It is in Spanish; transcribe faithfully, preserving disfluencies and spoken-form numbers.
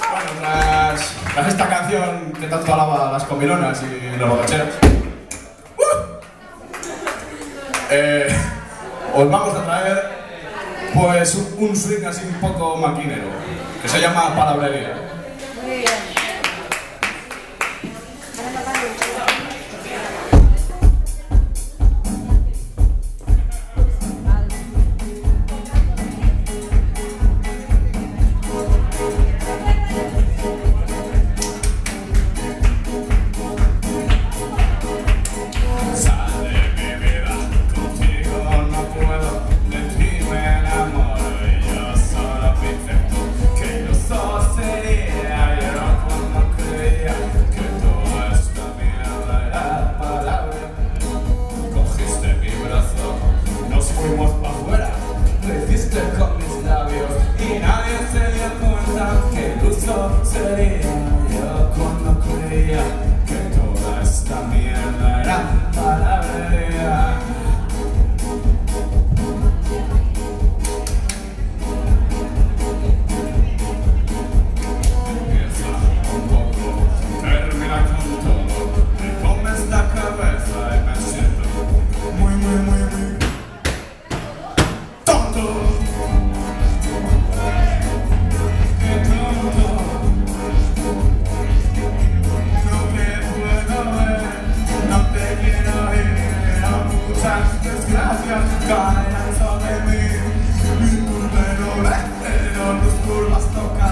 Bueno, tras, tras esta canción que tanto alaba a las comilonas y las borracheras, ¡uh! eh, os vamos a traer pues un swing así un poco maquinero, que se llama palabrería. Muy bien. Sería yo cuando creía que toda esta mierda era palabrería. Empieza un poco, termina con todo, me comes la cabeza y me siento muy, muy, muy, muy tonto. Desgracias caen sobre mí, mi culpa no me, pero tus curvas tocan.